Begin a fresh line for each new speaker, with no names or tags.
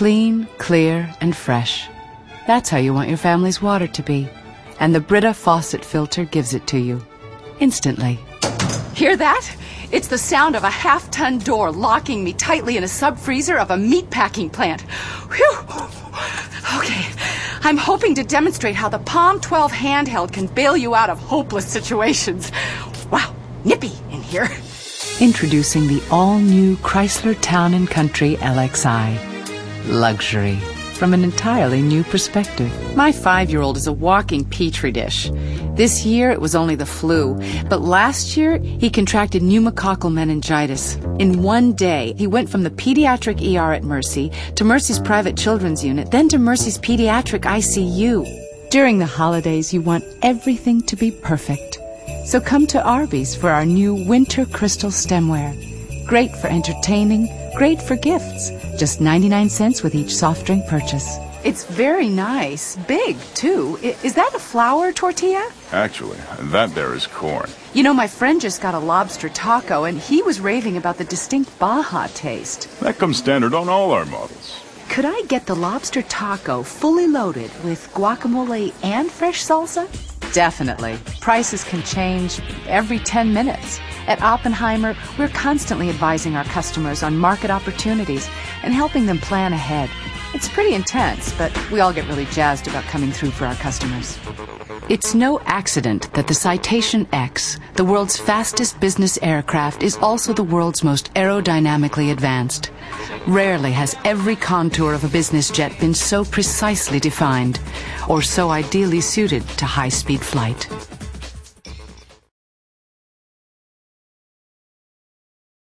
Clean, clear, and fresh. That's how you want your family's water to be. And the Brita faucet filter gives it to you. Instantly.
Hear that? It's the sound of a half-ton door locking me tightly in a sub-freezer of a meat-packing plant. Whew! Okay, I'm hoping to demonstrate how the Palm 12 handheld can bail you out of hopeless situations. Wow, nippy in here.
Introducing the all-new Chrysler Town & Country LXI. Luxury from an entirely new perspective. My 5-year-old is a walking petri dish. This year it was only the flu, but last year he contracted pneumococcal meningitis. In one day, he went from the pediatric ER at Mercy to Mercy's private children's unit, then to Mercy's pediatric ICU. During the holidays, you want everything to be perfect. So come to Arby's for our new Winter Crystal Stemware. Great for entertaining, great for gifts. Just 99 cents with each soft drink purchase. It's very nice. Big, too. Is that a flour tortilla?
Actually, that there is corn.
You know, my friend just got a lobster taco, and he was raving about the distinct Baja taste.
That comes standard on all our models.
Could I get the lobster taco fully loaded with guacamole and fresh salsa? Definitely. Prices can change every 10 minutes. At Oppenheimer, we're constantly advising our customers on market opportunities and helping them plan ahead. It's pretty intense, but we all get really jazzed about coming through for our customers. It's no accident that the Citation X, the world's fastest business aircraft, is also the world's most aerodynamically advanced. Rarely has every contour of a business jet been so precisely defined or so ideally suited to high-speed flight.